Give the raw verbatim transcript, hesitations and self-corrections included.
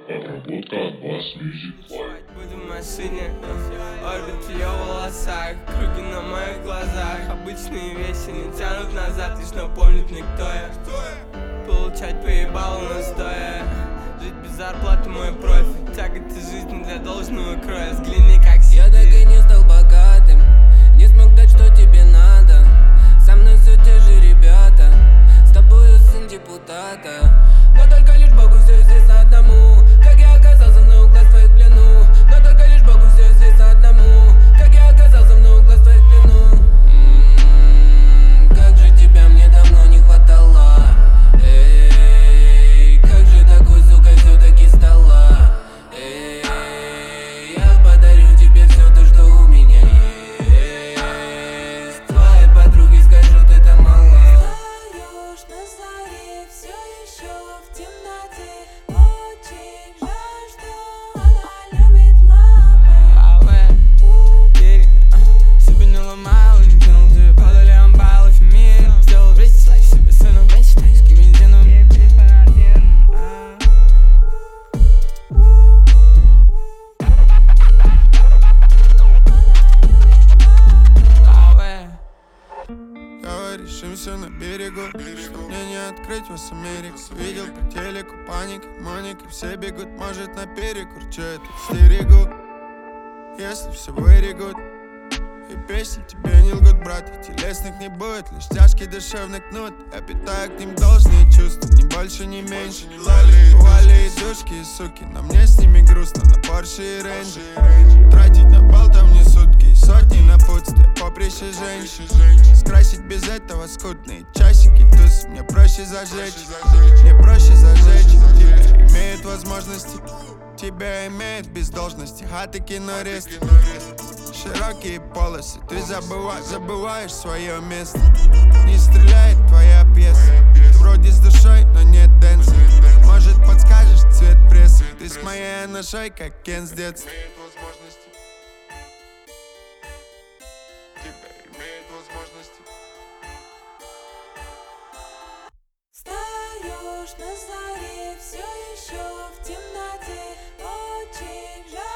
Отработка от Bass Music Live. Буду в машине, орбит в ее волосах, круги на моих глазах. Обычные вещи не тянут назад, лишь напомнит мне, кто я. Получать поебало настоя, жить без зарплаты мой профиль. Тяготы жизни для должного кроя, взгляни как я так и не стал богатым, не смог дать, что тебе надо. Со мной все те же ребята, с тобою сын депутата. Но только лишь Богу все известно одному, как я оказался на углах твоих в плену. Но только лишь Богу все известно одному, как я оказался на углах твоих в плену. М-м-м, как же тебя мне давно не хватало. Эй, как же такой, сука, все-таки стала. Эй, я подарю тебе все то, что у меня есть. Твоей подруге скажу, ты там мало. Встаешь на заре, все еще в темноте. Очень жаль, что она любит лапы. Аве, берег, себе не ломал и не кинул тебе. Падали амбалы в мир, сделал весь лайф себе сыном, весь тайский бензином. Решимся на берегу, что мне не открыть вас Америку. Видел по телеку паника, Моника, все бегут, может на перекур. Че это стерегу, если все вырегут. И песни тебе не лгут, брат, и телесных не будет, лишь тяжкий душевный кнут. Я питаю к ним должные чувства, ни больше, ни меньше. Бывали и душки, и суки, но мне с ними грустно. На Порше и Рейнджи тратить на бал там не сутки, и сотни напутствия, поприще женщин. Скрасить без этого скудные часики, туз мне проще зажечь, мне проще зажечь. Тебя имеют возможности, тебя имеют без должности. Хаты, кинорест, широкие полосы, ты забываешь, забываешь свое место. Не стреляет твоя пьеса, ты вроде с душой, но нет дэнса. Может подскажешь цвет прессы, ты с моей ношей, как Кен с детства. Встаешь на заре, все еще в темноте. Очень жаль.